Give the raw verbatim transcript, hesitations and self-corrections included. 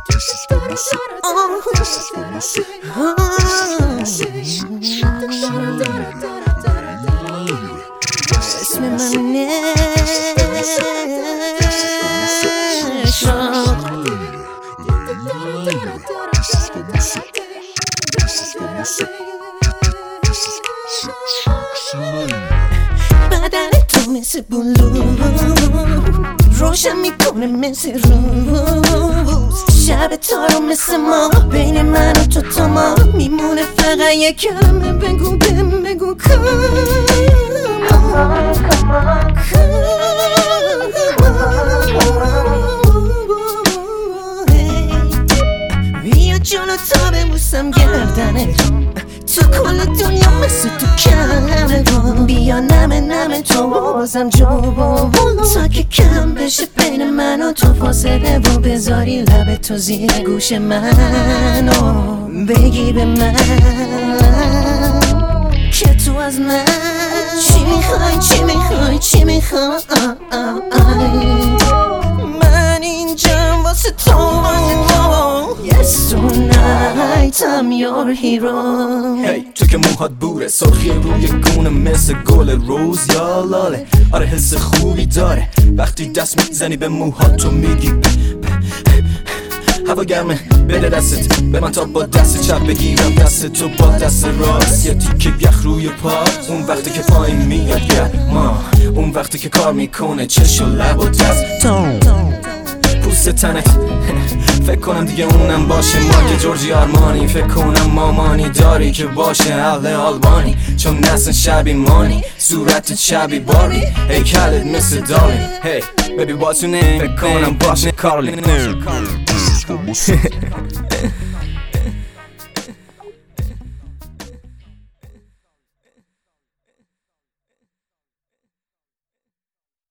اسم من بدن تو مثل بلور روشن میکنه مثل روز، شب تارو مثل ما بین من و تو تا ما میمونه فقط یک کلمه بگو بهم بگو بیا جلو تا ببوسم گردنه تو کل دنیا مثل تو کمه بیا نمه نمه تو بازم جو تا که کم بشه بین من و تو فاصله و بذاری لب تو زیر گوش منو بگی به من که تو از من چی میخوای چی میخوای چی میخوای من اینجام واسه تو Yes tonight I'm your hero Hey تو که موهات بوره سرخی روی گونه مثل گل روز یا لاله آره حس خوبی داره وقتی دست میزنی به موهات تو میگی هوا گرمه بده دستت به من تا با دست چپ بگیرم دست تو با دست راست یه تیکه یخ روی پا اون وقتی که پایین میاد گرما اون وقتی که کار میکنه چش و لب و دست پوست تنت فکر کنم دیگه اونم باشه ما که جورجی آرمانی فکر کنم مامانی داری که باشه اهل آلبانی چون نسل شبی مانی صورتت شبی باری ای کلت مثل داری Hey baby what's your name فکر کنم باشه کارلین